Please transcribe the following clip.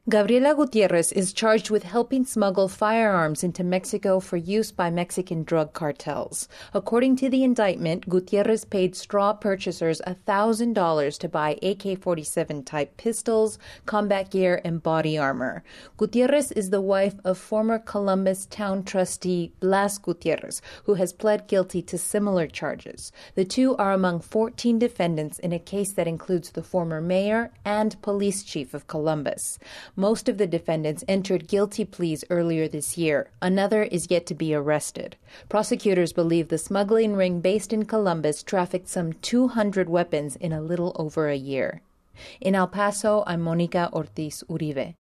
Gabriela Gutierrez is charged with helping smuggle firearms into Mexico for use by Mexican drug cartels. According to the indictment, Gutierrez paid straw purchasers $1,000 to buy AK-47 type pistols, combat gear, and body armor. Gutierrez is the wife of former Columbus town trustee Blas Gutierrez, who has pled guilty to similar charges. The two are among 14 defendants in a case that includes the former mayor and police chief of Columbus. Most of the defendants entered guilty pleas earlier this year. Another is yet to be arrested. Prosecutors believe the smuggling ring based in Columbus trafficked some 200 weapons in a little over a year. In El Paso, I'm Mónica Ortiz Uribe.